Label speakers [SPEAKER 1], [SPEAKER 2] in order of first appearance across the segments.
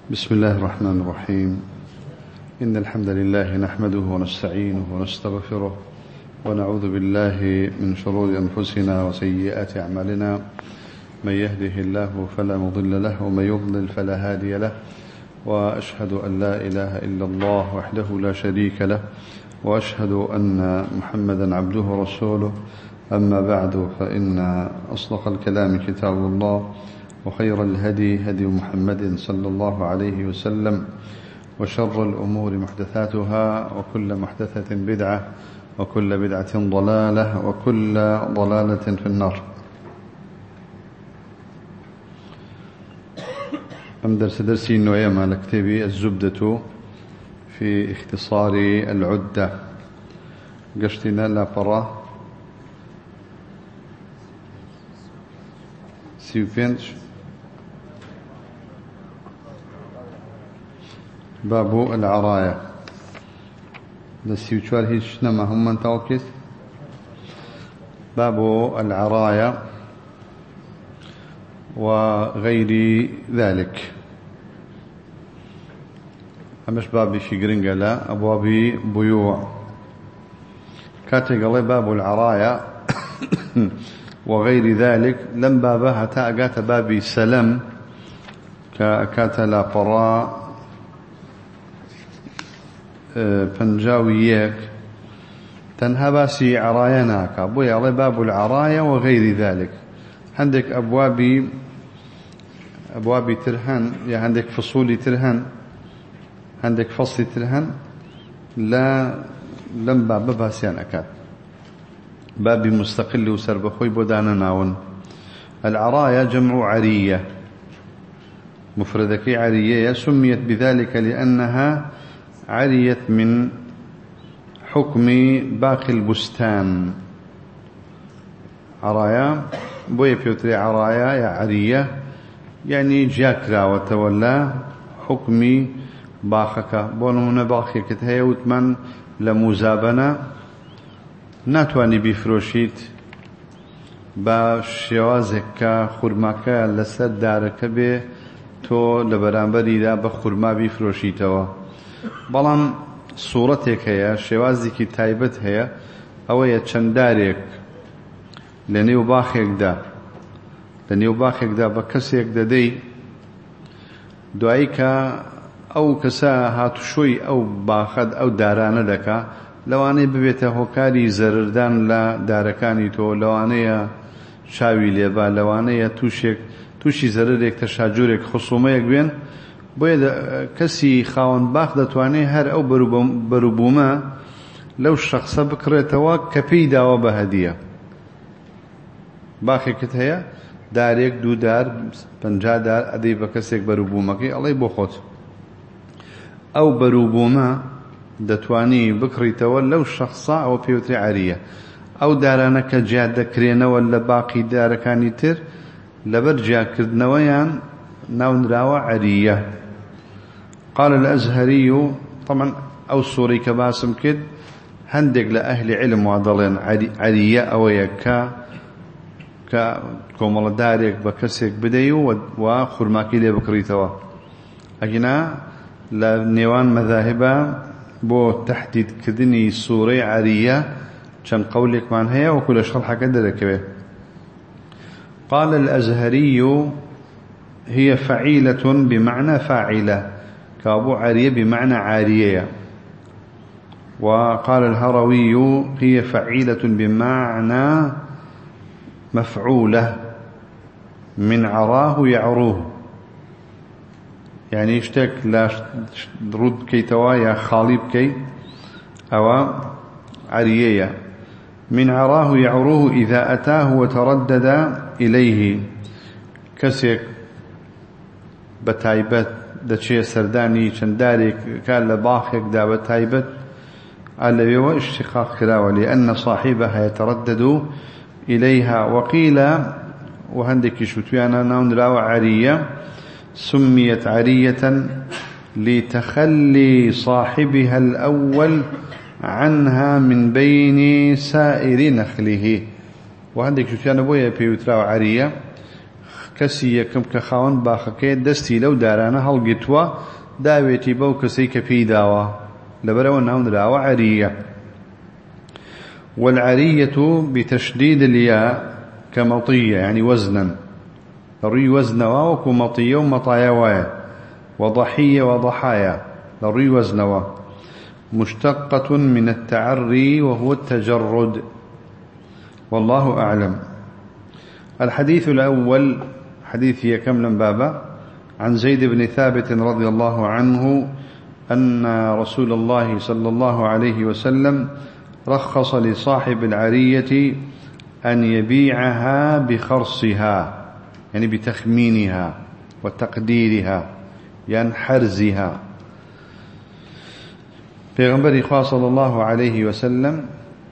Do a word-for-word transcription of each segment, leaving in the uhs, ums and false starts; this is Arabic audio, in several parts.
[SPEAKER 1] بسم الله الرحمن الرحيم. إن الحمد لله نحمده ونستعينه ونستغفره ونعوذ بالله من شرور أنفسنا وسيئات أعمالنا. من يهده الله فلا مضل له ومن يضلل فلا هادي له، وأشهد أن لا إله إلا الله وحده لا شريك له، وأشهد أن محمدا عبده ورسوله. أما بعد، فإن أصدق الكلام كتاب الله، وخير الهدي هدي محمد صلى الله عليه وسلم، وشر الأمور محدثاتها، وكل محدثة بدعة، وكل بدعة ضلالة، وكل ضلالة في النار. أم درس درسي النوية على كتابي الزبدة في اختصار العدة. قشتنا لا برا سيوبينش باب العراية لسيوشوار هيش نما هم من توكس. باب العراية وغير ذلك. همش باب شي قرنقة لا أبواب بيوع كاتق الله. باب العراية وغير ذلك لم بابها تاقات بابي سلم كاتلا قراء بنجاويك تنها باسي عرايناك أبوي الله. باب العراية وغير ذلك. عندك أبوابي أبوابي ترهن، يعني عندك فصولي ترهن، عندك فصل ترهن، لا لم باب باسيان أكاد بابي مستقل وسربخوي بودانا ناون. العراية جمع عرية، مفردك عرية، سميت بذلك لأنها عريت من حكم باقي البستان. عرايا بوي بيوتري عرايا يا عرية، يعني جاكرا وتولى حكمي باخك بونمنا باخي كتهي وتمن لمزابنة ناتواني بفروشيت با شوازك خرماك لسد دارك به تو لبرانبري لا بخرما بفروشيتوا. بلان صورتك هي شوازك تايبت هي او چندارك لنيو باخك دا لنيو باخك دا بكسيك دا دي دعيك او كسا هاتو شوي او باخد او دارانه دكا لواني ببيته هوكاري زردان لا داركاني تو لواني شاوي ليبا لواني توشك توشي زردك تشاجورك خصوميك بين بويد كسي خاون باخ دتواني هر او بروبوما لو الشخص بكريتوا كبيدا وبهديه باخي كتهيا داريك دو دار پنجا دار ادي بكسيك بروبومكي الله يبوخوت او بروبوما دتواني بكريتوا لو الشخص او بيوتري عاريه او دارانك جاده كرينا ولا باقي داركاني تر لبرجا كردنويان ناون راوا عريه. قال الأزهري طبعا أو السوري كباسم كد هندق لأهل علم وعضلين عرية أو يكا كومال داريك بكسيك بديو وخرماكي لي بكريتوا. أجنا لنيوان مذاهبا بو تحديد كذني سوري عرية كان قولك من هي وكل شرحة كدرك به. قال الأزهري هي فعيلة بمعنى فاعلة كابو عارية بمعنى عارية. وقال الهروي هي فعيلة بمعنى مفعولة من عراه يعروه، يعني يشتك لا رد كي توايا خالب كي أو عارية من عراه يعروه إذا أتاه وتردد إليه. كسيك بتايبت دشي سرداني چندارك كان لباخك دا بتايبت على بيو اشتقاق كراوة لأن صاحبها يتردد إليها. وقيل وهندك شتويانا نون راو عرية سميت عرية لتخلي صاحبها الأول عنها من بين سائر نخله. وهندك شتويانا بويا بيوتراو عرية كسي يكم كخاون باخكي دستي لو دارانا هلقتوا داويتي بو كسي كفي داوا لبرو ناون داوا عرية. والعرية بتشديد الياء كمطية يعني وزنا، الري وزنوا وكمطية ومطايا، وضحية وضحايا الري وزنوا، مشتقة من التعري وهو التجرد. والله أعلم. الحديث الأول حديث يكمل بابا عن زيد بن ثابت رضي الله عنه أن رسول الله صلى الله عليه وسلم رخص لصاحب العرية أن يبيعها بخرصها يعني بتخمينها وتقديرها يعني حرزها. پیغمبر خواه صلى الله عليه وسلم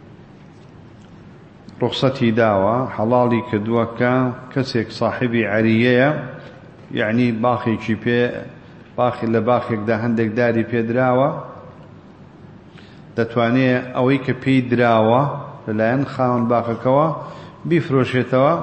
[SPEAKER 1] رخصتي داوى حلالي كدوكا كسيك صاحبي عرية يعني باخي كي باخي لباخي دا هندك داري بيدراوى دتوانيه اوي كبي دراوى لان خاون باخكوا بفروشتوا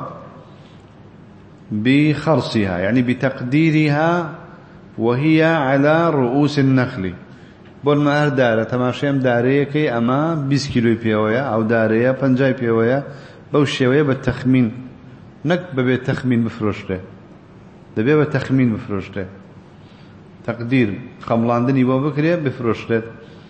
[SPEAKER 1] بخرصها يعني بتقديرها وهي على رؤوس النخل. بول ما داره تماشيم داريه كي اما بیست كيلو بيويا او داريه پنجاه بيويا بو شويه بالتخمين نك بتخمين بفروشته دبي بتخمين بفروشته تقدير خملاندني بو بكري بفروشته.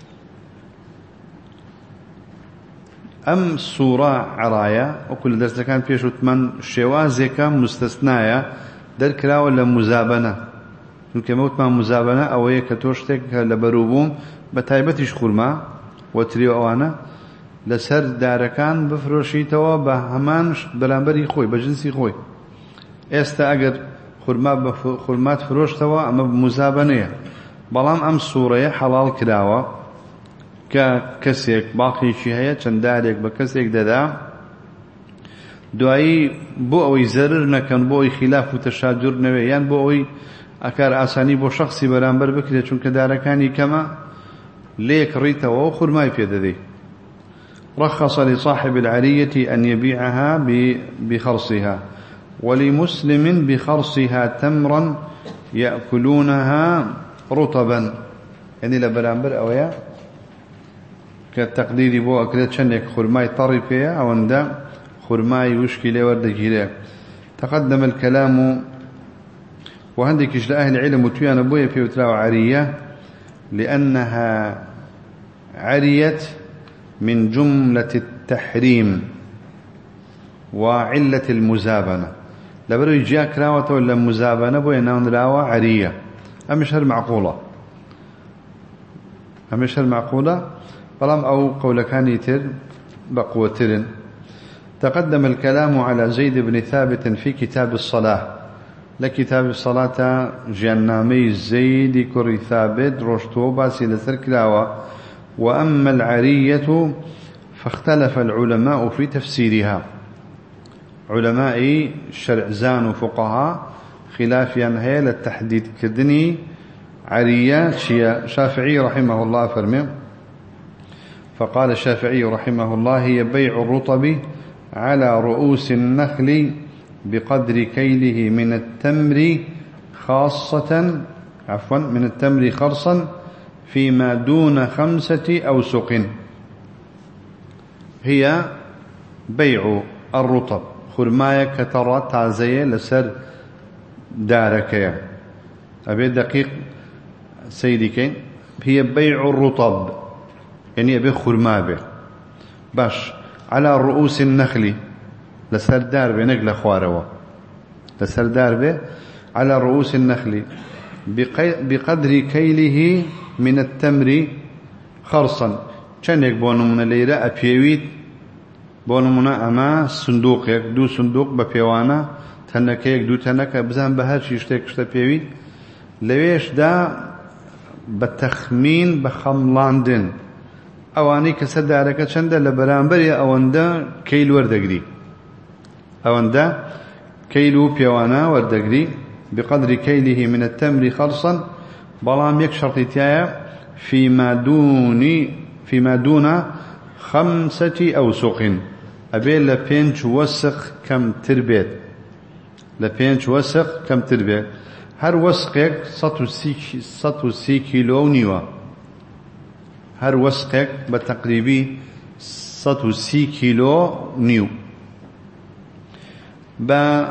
[SPEAKER 1] ام صوره عرايا وكل درس كان فيه ثمان شوازك مستثنايا در كلا ولا مزابنه چونکە موتمان مزابنە ئەوەیە کە تۆ شتێک لە بەرووبووم بە تایبەتیش خوورما وەتری ئەوانە لەسەر دارەکان بفرۆشیتەوە بە هەمان بەرامبەری خۆی بە جنسی خۆی. ئێستا ئەگەر خورما بە خورمات فرۆشتەوە ئەمە مزابنەیە، بەڵام ئەم سوورەیە حەڵال کراوە کە کەسێک باقیشی هەیە چەند دارێک بە کەسێک دەدا دوایی بۆ ئەوەی زەرر نەکەن بۆ ئەوەی خلاف و تەشادور نەوێ یان بۆ ئەوەی ئەکار ئاسانی بۆ شخصی بەرامبەر بکرێت چونکە دارەکانی کەمە لێک ڕیتەوە و خورمای پێدەدەی. رخص لصاحب العرية أن يبيعها بخرصها ولمسلم بخرصها تمرا يأكلونها رطبا يعني لبرامبر أويا كالتقدير بو أكلت شنك خرماي طري فيها أو أندا خرماي وشكي وردك. تقدم الكلام وعندك إجل أهل العلم وتيانا بويا في وتراو عرية لأنها عرية من جملة التحريم وعلة المزابنة لبرو يجيك راوة ولا مزابنة بويا ناون راوة عرية أمش هالمعقولة أمش هالمعقولة فلم أو قول كان يتر بقوة ترن. تقدم الكلام على زيد بن ثابت في كتاب الصلاة لكتاب الصلاة جنامي زيد كري ثابت رشتو باسي لسر كلاوة. وأما العرية فاختلف العلماء في تفسيرها، علماء شرع زان وفقهاء خلافيا هي للتحديد كدني عرية شافعي رحمه الله فرمي فقال الشافعي رحمه الله هي بيع الرطب على رؤوس النخل بقدر كيله من التمر خاصة عفوا من التمر خرصا فيما دون خمسة أوسق. هي بيع الرطب خرماية كترى تعزية لسر دارك أبي دقيق سيدي. هي بيع الرطب يعني أبي خرمابه باش على رؤوس النخل لسر داربه نقل خواروا لسر داربه على رؤوس النخل بقدر كيله من التمر خرصا چنك بونمنا ليرة أبيويت بونمنا أما صندوق يك دو صندوق بپیوانا تنك يك دو تنك بزن بهر شيشتك شتا بيويت لويش دا بتخمين بخملاندن اواني كسدارك چند لبرانبر اواندا كيل وردگري اواندا كيلو بيوانا وردگري بقدر كيله من التمر خرصا بلام يك شرطيتيا فيما دون فيما دون خمسة أوسق أبي لبينج وسخ كم تربيت لبينج وسق كم تربي هر وسقك سطو سي كيلو نيوة هر وسقك بتقريبي سطو سي كيلو نيو با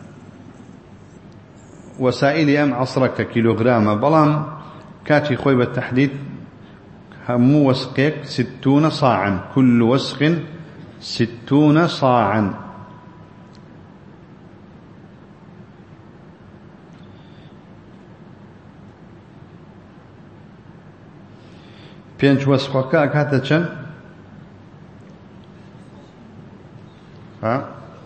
[SPEAKER 1] وسائل أم عصرك كيلوغرام بلام كاتي خوي بالتحديد همو وسقك ستون صاعا كل وسق ستون صاعا بينج وسقك أكاتا چن ها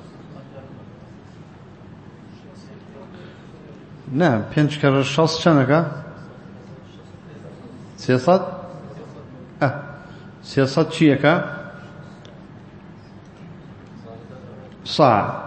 [SPEAKER 1] نعم بينج كرشاص چنكا سيصد اه سيصد چيكا صاع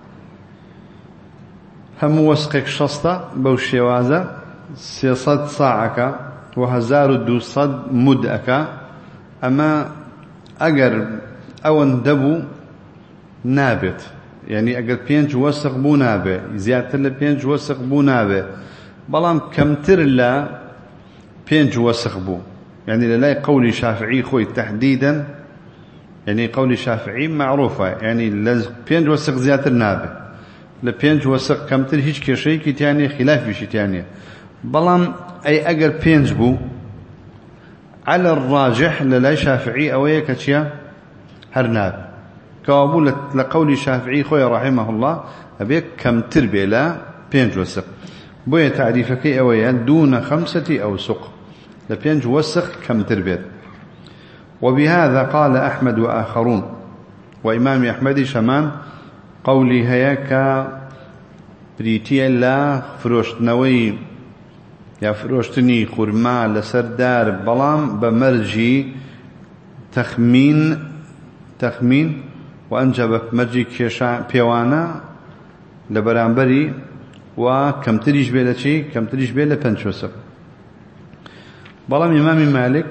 [SPEAKER 1] هم وسقك شسطة بوشيوازة سيصد صاعك وهزار دوصد مدأك أما أجر أو اندبو نابت يعني أجر بينج وسق بو نابه زيادة لبينج وسق بو نابه بلام كمتر لا بينج وسق بو يعني لا قولي شافعي خوي تحديدا يعني قولي شافعي معروفة يعني بينج وسق زيادة نابه لبينج وسق كمتر هيج كشيء كتاني خلاف بشي تاني بلام أي أجر بينج بو على الراجح للا شافعي أو يكتشيا هرناب كوابو لقول الشافعي خويا رحمه الله أبيك كم تربي لا بينج وسق بويا تعريفك أويا دون خمسة أوسق لبينج وسق كم تربي وبهذا قال أحمد وآخرون وإمام أحمد شمان قولي هياك بريتيا لا فروشت نوي يا فروشتني خرما لسردار بلام بمرجي تخمين تخمين وأنجب مرجي كيشا بيوانا لبرانبري وكم تريش بيلا شي كم تريش بيلا بنش وسق بلام إمام مالك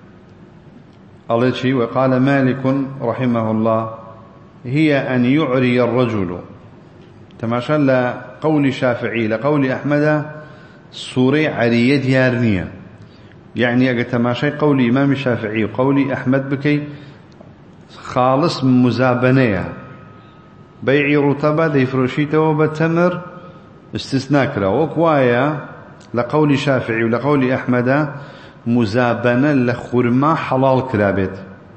[SPEAKER 1] الله وقال مالك رحمه الله هي أن يعري الرجل تماشى لقول شافعي لقول أحمد صوري عرية ديارنية يعني أجا تماشى قول إمام الشافعي وقول أحمد بكي خالص مزابنية بيعي رطبة دي فروشيته وبتمر استثناء كرا وكوايا لقول شافعي ولقول أحمد مزابنة لخرما حلال كرابت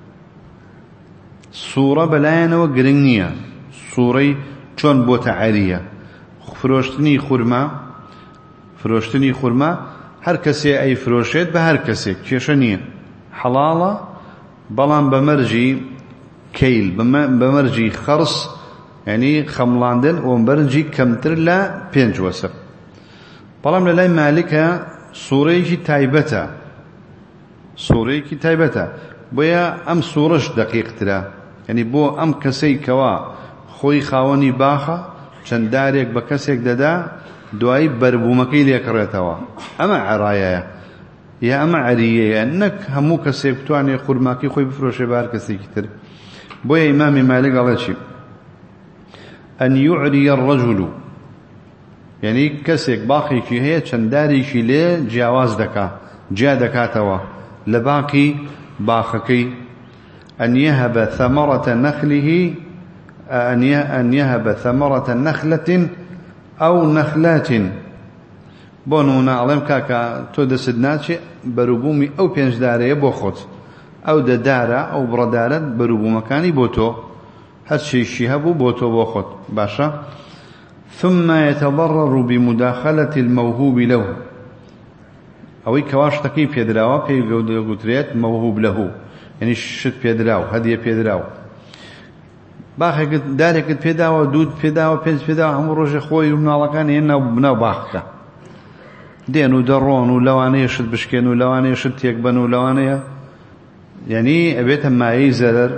[SPEAKER 1] صورة بلاينة وقرنية صوري چون بوتا عارية فروشتني خرما فروشتني خرما هر كسي أي فروشت بهر كسي كيشنية حلالة بلان بمرجي كيل بمرجي خرص يعني خملاندن ومبرجي كمتر لا بينج وسق بلان للاي مالكا صوريكي تايبتا صوريكي تايبتا بويا ام صورش دقيق ترى يعني بو ام كسي كوا خوي خاوني باخا چنداريك بكسيك ددا دوائي بربومكي ليكريتوا اما عرايا يا اما عريه انك همو كسيك تواني خرماكي خوي بفروشي بار كسي كتر بويا امام مالك قال شي ان يعري الرجل يعني كسيك باقي كي هي چنداري شي لي جواز دكا جا دكاتوا لباقي باخكي أن يهب ثمرة نخله أن يهب ثمرة نخلة أو نخلات بونونا علم كاكا تود سدناتشي بربومي أو بينج داري بوخوت أو ددارة أو بردارة بربو مكاني بوتو هاتشي الشهب بوتو بوخوت باشا ثم يتضرر بمداخلة الموهوب له أو كواش تكي بيدراو بي قدريات موهوب له يعني شت بيدراو هدية بيدراو باخي قد داري قد بيداو دود بيداو بينز بيداو هم روج خوي ومنالكان ينا بناو باخكا دينو درون ولوانية شت بشكين ولوانية شت يكبن ولوانية يعني أبيتها ما يزرر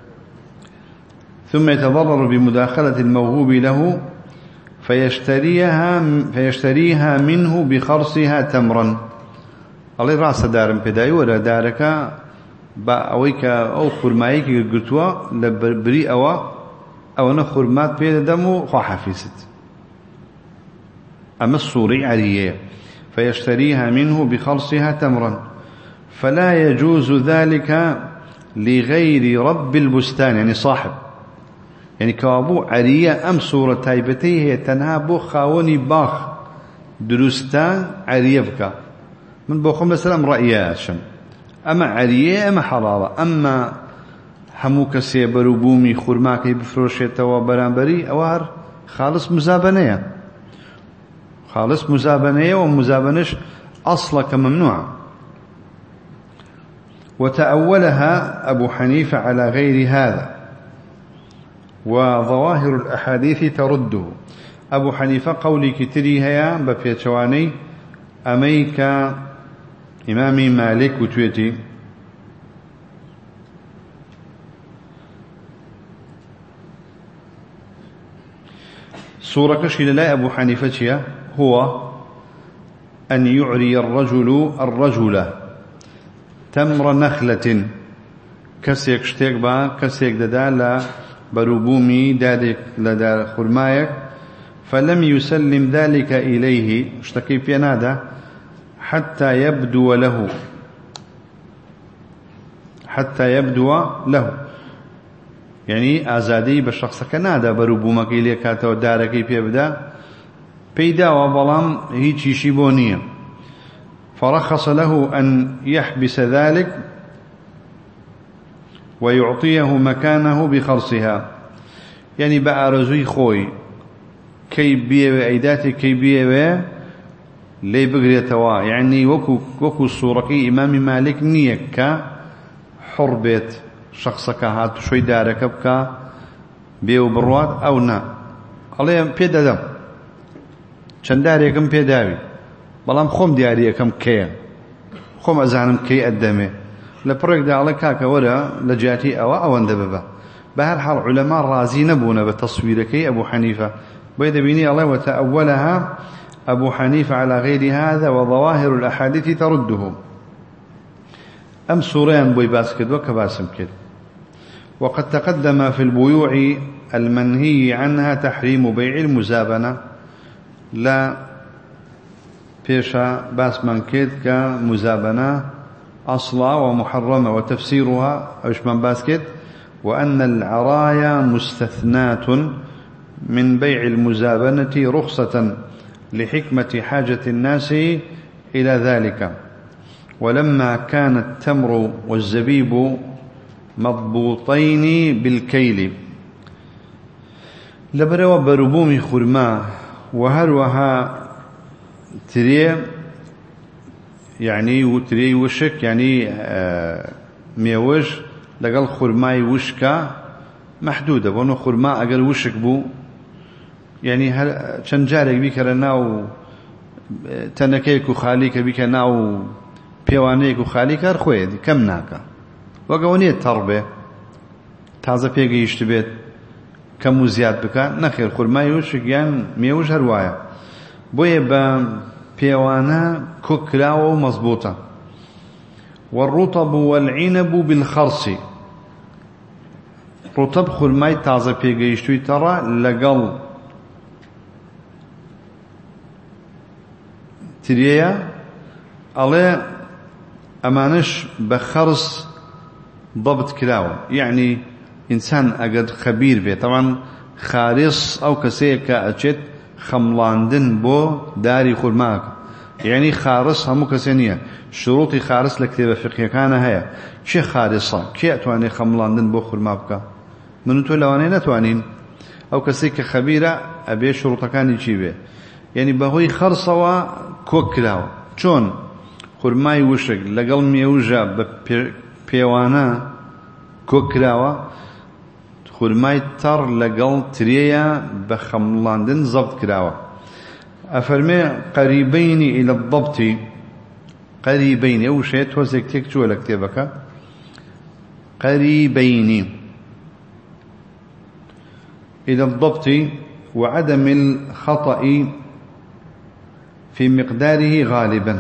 [SPEAKER 1] ثم يتضرر بمداخلة الموهوب له فيشتريها فيشتريها منه بخرصها تمرا الله راس دارم بداي ولا دارك با اويك او خرمايك قلتوا لبري او او انا خرمات بيد دمو خو حفيست أما الصوري عرية فيشتريها منه بخرصها تمرا فلا يجوز ذلك لغير رب البستان يعني صاحب يعني كوابو عرية أم صورة تايبتي هي تنها بو خاوني باخ دروستان عرية بك من بوخم بسلام رأياشم أما عرية أما حرارة أما همو كسي بروبومي خورماكي بفروشيتا وبرانبري أوار خالص مزابنية خالص مزابنية ومزابنش أصلك ممنوع. وتأولها أبو حنيفة على غير هذا وظواهر الأحاديث ترده. أبو حنيفة قولي كتريها بفيتشواني أميك إمامي مالك وتويتي صورة كشي لا أبو حنيفة هو أن يعري الرجل الرجل تمر نخلة كسيك شتيك با كسيك دادا بروبومي دادك لدى خرمايك فلم يسلم ذلك إليه اشتكي في نادا حتى يبدو له حتى يبدو له يعني آزادي بالشخص كنادا بروبومك إليه كاتو داركي في بدا بيدا وظلام هيتشي شيبونية فرخص له أن يحبس ذلك ويعطيه مكانه بخرصها يعني بقى رزوي خوي كي بيه أيداتي كي بيه لي بقريتوا يعني وكو, وكو الصورة إمام مالك نيك حربت شخصك هات شوي دارك بك بيو بروات أو نا عليهم بيدا دم چەند دارێکم پێداوی بەڵام خۆم دیارەکەم کەیە خۆم ئەزانم کەی ئەدەمێ لە پڕێکدا ئەڵێ کاکە وەرە لە جیاتی ئەوە ئەوەندە ببە بە هەر حاڵ عولەما ڕازی نەبوونە بە تەسویرەکەی ئەبوو حەنیفە بۆیە دەبینی ئەڵێ وتەأولها أبو حنيفة على غير هذا وظواهر الأحاديث ترده أم سوريان بوي باسكت وكباسم كد. وقد تقدم في البيوع المنهي عنها تحريم بيع المزابنة لا بيشا باس من كد كمزابنة أصلا ومحرمة وتفسيرها أوش من باسكت وأن العرايا مستثنات من بيع المزابنة رخصة لحكمة حاجة الناس إلى ذلك. ولما كان التمر والزبيب مضبوطين بالكيل لبروا بربوم خرما وهروها تري يعني وتري وشك يعني آه ميوش لقال خرماي وشكا محدودة وانو خرما اقل وشك بو يعني هل چند جارك بيك رناو تنكيك وخاليك بيك ناو بيوانيك وخاليك هرخويد كم ناكا وقوانية تربة تازة بيك يشتبت كم وزياد بك نخير خرماي وشك يعني ميوش هروايا بوية با بيوانا كوكراو مضبوطة. والرطب والعنب بالخرص رطب خرماي تازة بيك يشتوي ترى لقل تريا على أمانش بخرص ضبط كلاوة يعني إنسان أقد خبير به طبعا خارص أو كسيك أجد خملاندن بو داري خرماك يعني خارص همو كسينية شروطي خارص لكتابة فقهية كان هيا شي خارصة كي أتواني خملاندن بو خرماك منو تولواني نتوانين أو كسيك خبيرة أبي شروطة كان يجيبه يعني بهوي خرصة كوكلاو چون خرماي وشك لقل ميوجا ببيوانا كوكلاو خرماي تر لقل تريا بخملاندن ضبط كلاو. أفرمي قريبين إلى الضبط قريبين أو شيء توزيك تكتو ولا كتابك قريبين إلى الضبط وعدم الخطأ في مقداره غالبا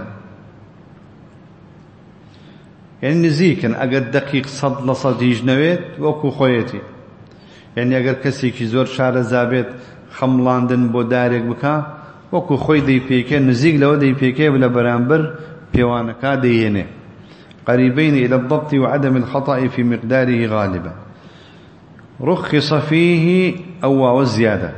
[SPEAKER 1] يعني نزيكا أقل دقيق صد لصد يجنويت وكو خويتي يعني أقل كسيكي زور شار زابت خملاندن بو دارك بكا وەکو خۆی دەیپێکێ نزیک لەوە دەیپێکێ لە بەرامبەر پێوانەکە دەیهێنێ قريبين إلى الضبط وعدم الخطأ في مقداره غالبا رخص فيه أو وزيادة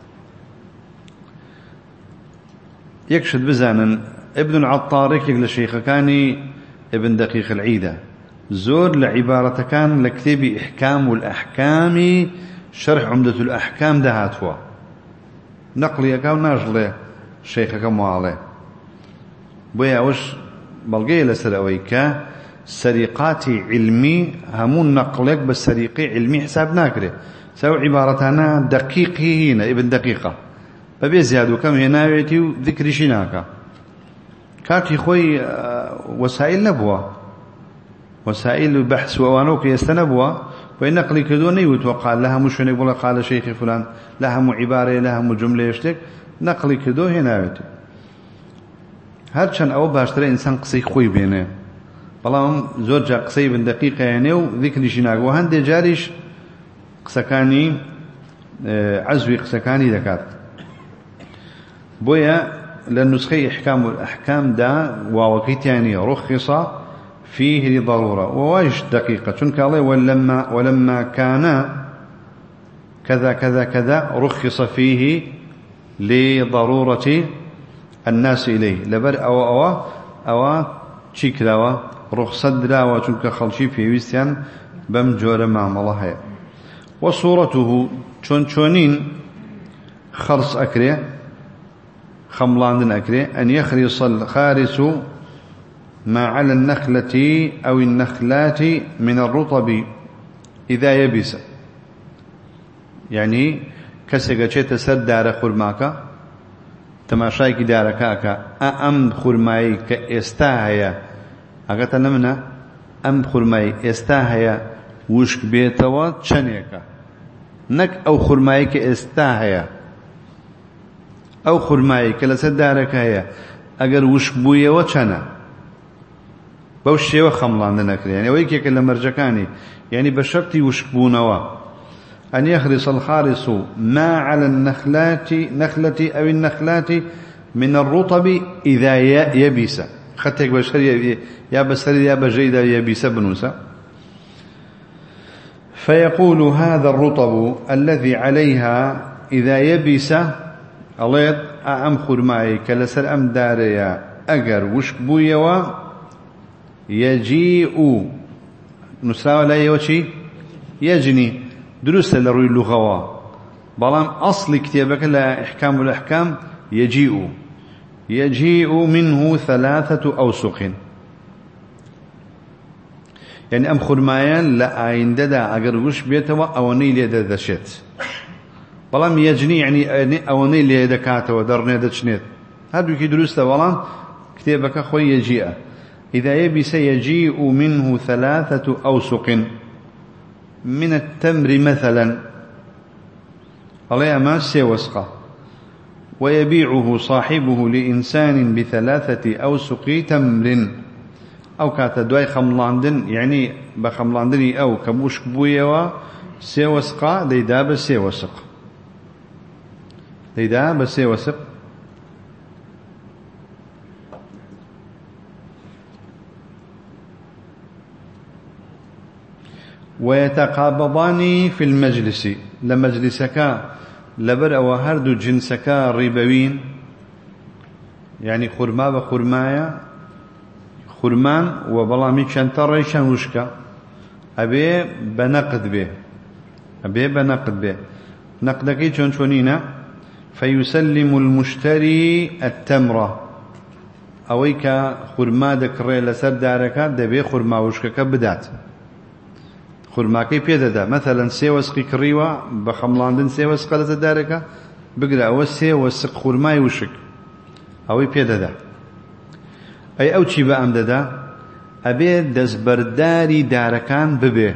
[SPEAKER 1] يكشد بزانا ابن العطار يكلك للشيخ كاني ابن دقيق العيدة زور لعبارة كان لكتب إحكام والأحكام شرح عمدة الأحكام دهاتوا نقلي أكاو ناجلي الشيخ كمو عليه بويا وش بلغي لسرعويك سريقاتي علمي همون نقلك بس سريقي علمي حساب ناكره سو عبارتنا دقيقي هنا ابن دقيقة فبيزيادو كم هنا يأتي ذكر شناكا كاتي خوي وسائل نبوة وسائل بحث ووانوك يستنبوة وإن نقلي كدوني وتوقع لها مش يقول قال شيخ فلان لها مو عبارة لها مو جملة يشتك نقلي كدو هنا يأتي هرچن او باشتر انسان قصي خوي بينه بلام زوجة قصي بن دقيقة يعني وذكر شناق وهند جاريش قسكاني عزوي قسكاني دكات بويا للنسخي احكام والاحكام دا ووقيت يعني رخص فيه لضرورة ووايش دقيقة شنك الله ولما ولما كان كذا كذا كذا رخص فيه لضرورة الناس إليه لبر أو أو أو تشيكلاوا رخصة دراوا چونك خلشي في ويستيان بم جور مع الله وصورته چون چونين خرص أكري خملاندن أكري أن يخرص الخارس ما على النخلة أو النخلات من الرطب إذا يبس يعني كسيغا چيتا سر دار خرماكا تماشایکی دارکاکە ئەم خورمایی کە ئێستا هەیە ئەگەتە نەمنە ئەم خورمایی ئێستا هەیە وشک بێتەوە چەندێکە نەک ئەو خورمایی کە ئێستا هەیە ئەو خورمایی کە لەسەر دارەکە هەیە ئەگەر وشک بوویەوە چەنە بەو شێوە خەمڵاندن نەکرێ یعنی ئەوەی کێکە لە مەرجەکانی یعنی بە شەرتی وشک بوونەوە أن يخرص الخارص ما على النخلات نخلة أو النخلات من الرطب إذا يبس خطيك بشر يا بسر يا بجيد يبس بنوسا فيقول هذا الرطب الذي عليها إذا يبس الله أم خرماي كلسر أم داريا أجر وشك بويوا يجيء نسرا لا يوشي يجني درست لروي اللغة بلام أصل كتابك لا إحكام الأحكام يجيء يجيء منه ثلاثة أوسق يعني أم خرمايان لا عين ددا أقربوش بيتوا أوني ليدا دشت بلام يجني يعني أوني ليدا كاتوا درني دشنيت هذا كي درست بلام كتابك خوي يجيء إذا يبس يجيء منه ثلاثة أوسق من التمر مثلا عليه ما سيوسقه ويبيعه صاحبه لإنسان بثلاثة أوسق تمر أو كاتا دواي خملاندن يعني بخملاندني أو كبوش كبويوا سيوسقه ليدا بسيوسق ليدا بسيوسق ويتقابضان في المجلس لمجلسك لبر أو هرد جنسك ربوين يعني خرما بخرمايا خرمان وبلامي شنطر شن وشكا أبي بنقد به أبي بنقد به نقدك شون شونينا فيسلم المشتري التمرة أويك خرما دكري لسر دارك دبي خرما وشكا بدات خورماکەی پێدەدا مثلا سێ وەسقی کڕیوە بە خەمڵاندن سێ وەسقە لەسەر دارەکە بگرە ئەوە سێ وەسق خورمای وشک ئەوەی پێدەدا ئەی ئەو چی بە ئەم دەدا ئەبێ دەستبەرداری دارەکان ببێ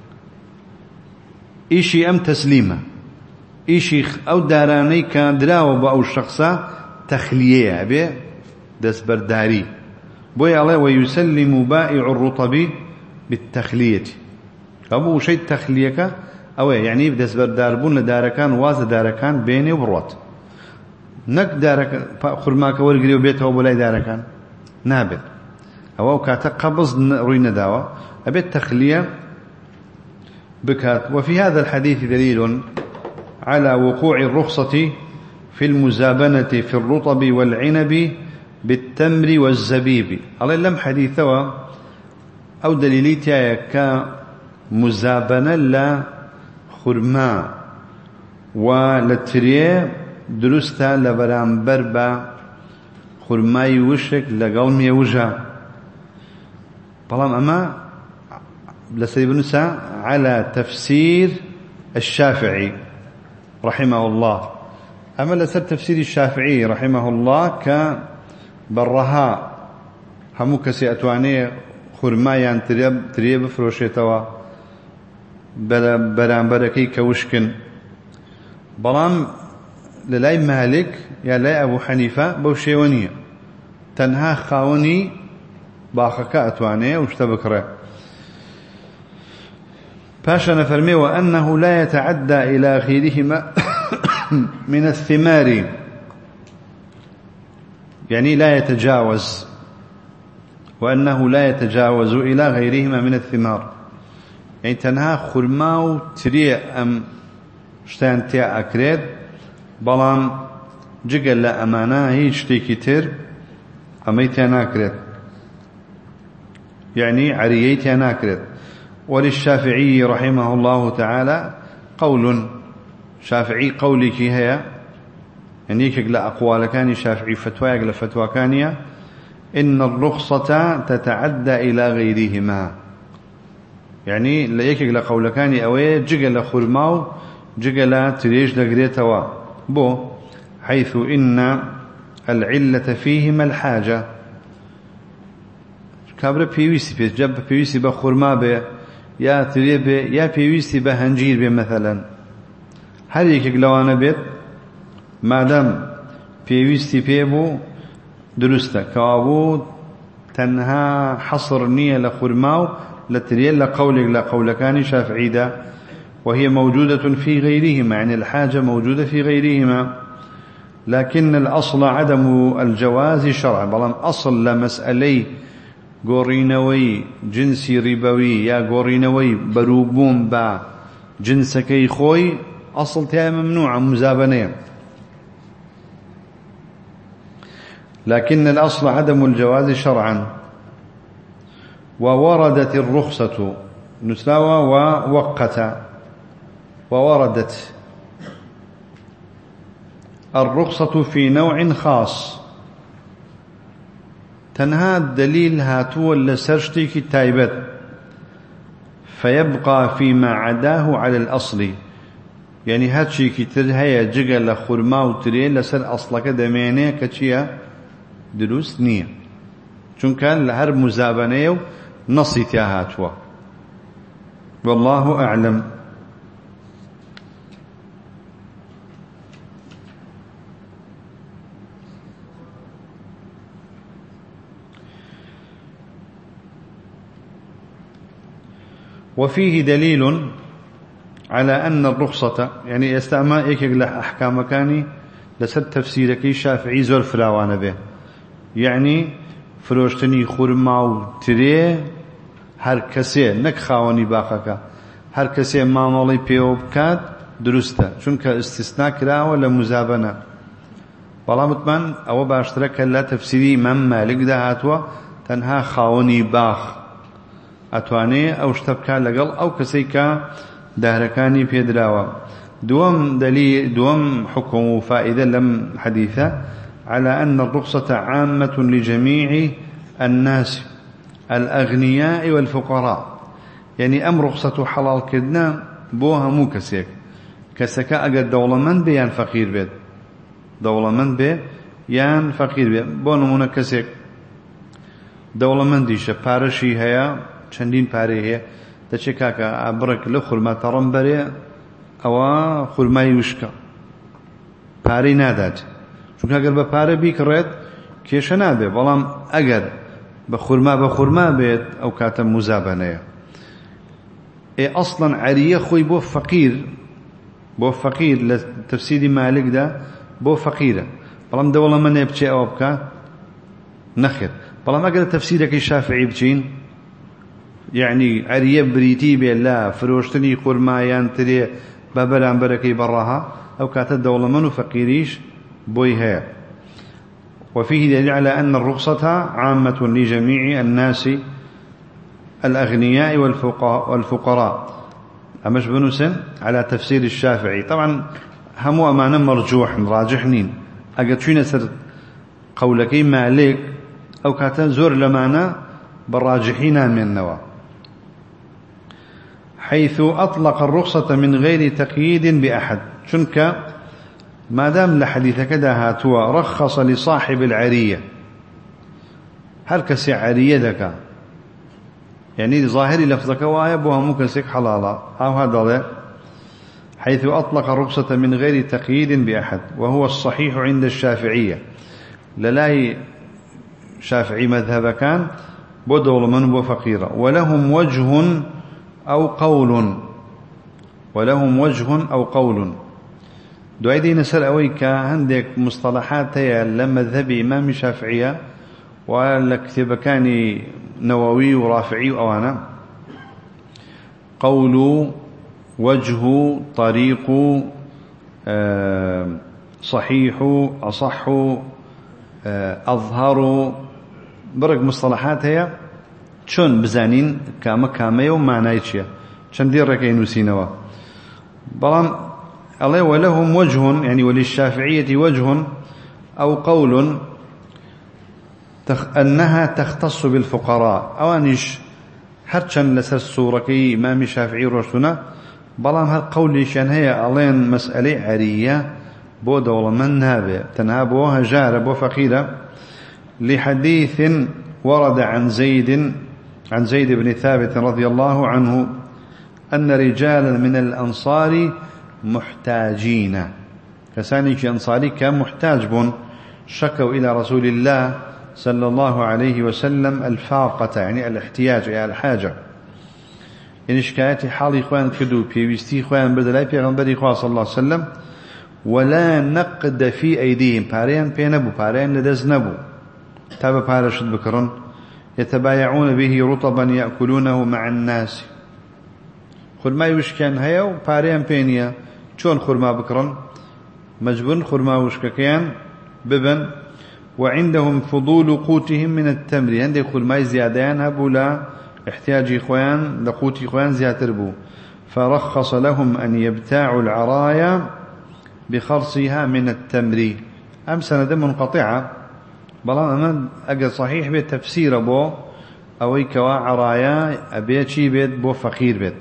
[SPEAKER 1] ئیشی ئەم تەسلیمە ئیشی ئەو دارانەی کە دراوە بە ئەو شەخسە تەخلیەیە ئەبێ دەستبەرداری بۆیە ئەڵێ وەیوسەلم بائع الرطب بالتەخلیەة أبو شيء تخليك أو يعني بدس برداربون لداركان واز داركان بيني وبروت نك دارك خرماك ورقري وبيته وبلاي داركان نابت أو كاتا قبض روينا داوة أبيت تخلية بكات. وفي هذا الحديث دليل على وقوع الرخصة في المزابنة في الرطب والعنب بالتمر والزبيب. الله لم حديثه أو دليلتها كمزابنة لا خرما ولتريه درستا لبرام بربا خرماي وشك لقومي وجه طالما أما لسيد بنسى على تفسير الشافعي رحمه الله. أما لسيد تفسير الشافعي رحمه الله كبرها همو كسي أتواني خرمايان تريب تريب فروشيتوا برام بركي كوشكن بلام للاي مالك يا لاي أبو حنيفة بوشيونية تنها خاوني باخك أتواني واشتبكره. باشا نفرمي وأنه لا يتعدى إلى غيرهما من الثمار يعني لا يتجاوز وأنه لا يتجاوز إلى غيرهما من الثمار يعني تنها خرماو تري أم شتان تيا أكريد بلام جقل لا أمانا هيش تيكتر أميتيا ناكريد يعني عرييتيا ناكريد. وللشافعي رحمه الله تعالى قول شافعي قولك هي يعني يكل أقوال كان شافعي فتوى يقل فتوى كانية إن الرخصة تتعدى إلى غيرهما يعني لا يكل قول كان أوي جقل خرماو جقل تريج لقريتوا بو حيث إن العلة فيهما الحاجة كابر بيويسي بيس جاب بيويسي بخرما به يا تريب يا بيويسي بهنجير به مثلا هل يكيك لوانا بيت ما دام بيويسي بيبو درسته كوابو تنها حصر نية لخرماو لتريل لقولك لقولكان شافعي دا وهي موجودة في غيرهما يعني الحاجة موجودة في غيرهما لكن الأصل عدم الجواز شرعا بلان أصل لمسألي قورينوي جنسي ربوي يا قورينوي بروبون با جنسكي خوي أصل تها ممنوع مزابنين لكن الأصل عدم الجواز شرعا. ووردت الرخصة نسلاوى ووقت ووردت الرخصة في نوع خاص تنها الدليل هاتو لسرشتي كتايبت فيبقى فيما عداه على الأصل يعني هاتشي كتر هيا جغل خرما وترين لسر أصلك دمينيه كتشيا دروس نية چون كان لهر مزابنه نصيت يا هاتوا والله أعلم. وفيه دليل على أن الرخصة يعني يستعمل إيك أحكام كاني لسد تفسيرك الشافعي زور فراوان به يعني فروشتني خرما وتري هر كسي نك خاوني باقك هر كسي مامالي بيو بكات درسته چونك استثناء كرا ولا مزابنة والله مطمئن أو باشترك لا تفسيري إمام مالك ده هاتوا تنها خاوني باخ أتواني أو اشتبكا لقل أو كسيكا دهركاني بيدراوا. دوم دليل دوم حكم فائدة لم حديثة على أن الرخصة عامة لجميع الناس الأغنياء والفقراء يعني أم رخصة حلال كدنا بوها مو كسيك كسكا أقد دولة من بيان فقير بيت دولة من بي يان فقير بيت بونمونا كسيك دولة من ديشة بارشي هيا چندین پاره هەیە دەچێ کاکە ئابڕێک لە خورما تەڕەم بەرێ ئەوە خورمای وشکە پارەی نادات چونکە ئەگەر بە پارە بیکڕێت کێشە نابێ بەڵام ئەگەر بە خورما بە خورما بێت ئەو کاتە مزابنەیە. ئێ ئەسڵەن عەریە خۆی بۆ فەقیر بۆ فەقیر لە تەفسیری مالکدا بۆ فەقیرە بەڵام دەوڵەمەندێ بچێ ئەوە بکە نەخێر. بەڵام ئەگەر تەفسیرێکی شافعی بچین یعنی عەریە بریتی بێ لە فرۆشتنی خورمایان ترێ بە بەرامبەرەکەی بەڕەها ئەو کاتە دەوڵەمەند و فەقیریش بۆی هەیە. وفيه دليل على أن الرخصة عامة لجميع الناس الأغنياء والفقراء. أمش بنوسن على تفسير الشافعي. طبعا همو أمانا مرجوح راجحنين أقد شوين سر قولكي مالك أو كاتن زور لمانا بالراجحين من النوى، حيث أطلق الرخصة من غير تقييد بأحد. شنك ما دام لحديث كده هاتوا رخص لصاحب العرية، هل كسي عرية ذكا يعني ظاهري لفظك وآيبوها مكسك حلالا أو هذا، حيث أطلق الرخصة من غير تقييد بأحد، وهو الصحيح عند الشافعية. للاي شافعي مذهب كان بدول من وفقيرة، ولهم وجه أو قول ولهم وجه أو قول. دوائدي نسأل أويك عندك مصطلحات هي لما ذهب إمام شافعية ولا كتب كان نووي ورافعي وأوانا. قول، وجه، طريق، صحيح، أصح، أظهر، برق مصطلحات هي شون بزانين كاما كاما يوم معناه شيء شن دير ركين وسينوا بلان الله. ولهم وجه يعني وللشافعية وجه أو قول تخ أنها تختص بالفقراء أوانيش هرشن لسر السورة إمام الشافعي رسولنا. بلان هالقول شان هي ألين مسألة عرية بودا ولا من هابه تنهابوها جارب وفقيرة، لحديث ورد عن زيد عن زيد بن ثابت رضي الله عنه أن رجالا من الأنصار محتاجين، كسانيك أنصاري كان محتاج بون، شكوا إلى رسول الله صلى الله عليه وسلم الفاقة يعني الاحتياج يعني الحاجة، إن شكايتي حالي إخوان كدو بيوستي إخوان بدلاي بيغنبري إخوان صلى الله عليه وسلم، ولا نقد في أيديهم بارين بينبو بارين لدز نبو تابا بارشد بكرن، يتبايعون به رطبا يأكلونه مع الناس. خرما يوشكان هيا وبارين بينيا شون خرما بكرن مجبون خرما وشككيان ببن، وعندهم فضول قوتهم من التمر، عندك خرما زيادان هبو لا احتياج إخوان لقوت إخوان زيادة ربو، فرخص لهم أن يبتاعوا العرايا بخرصها من التمر. أم سند منقطعة بلان أنا أجل صحيح بيت تفسير بو أوي كوا عرايا أبيت شي بيت بو فقير بيت.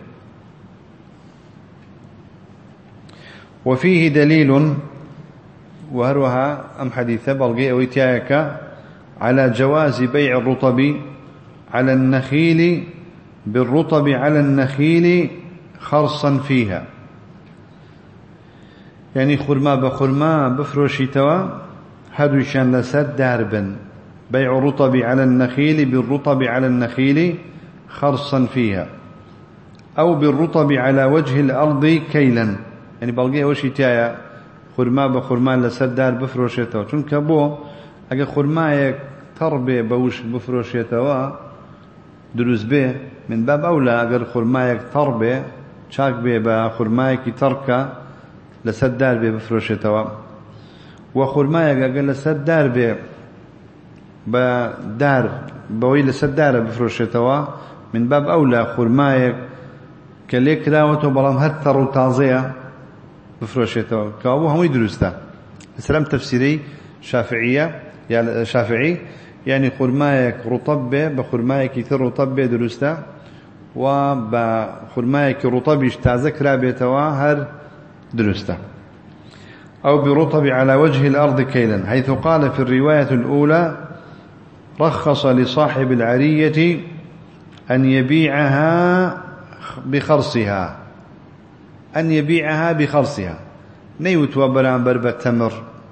[SPEAKER 1] وفيه دليل وهروها أم حديثة بلغي أوي تيايكا على جواز بيع الرطب على النخيل بالرطب على النخيل خرصا فيها، يعني خرما بخرما بفروشي توا هدوشان لسد داربا، بيع الرطب على النخيل بالرطب على النخيل خرصا فيها، أو بالرطب على وجه الأرض كيلا، يعني بلغي وشي تايا خرما بخرما لسد دار بفروشي توا، چونك بو اگه خرما تربي بوش بفروشي توا دروز به من باب أولى اگر خرما تربي چاك به بخرما كي تركا لسد دار به بفروشي توا، وخرما اگر لسد دار به بدار بوي لسد دار بفروشي توا من باب أولى خرما كليك راوتو بلام هتر وتازيه بفروشيته كابو هم يدرسته. السلام تفسيري شافعية يعني شافعي يعني خرمايك رطب بخرمايك يثر رطب درسته، وبخرمايك رطب يشتازك رابطه هر درسته، أو برطب على وجه الأرض كيلا، حيث قال في الرواية الأولى رخص لصاحب العرية أن يبيعها بخرصها، أن يبيعها بخرصها نيوت وبران بربة تمر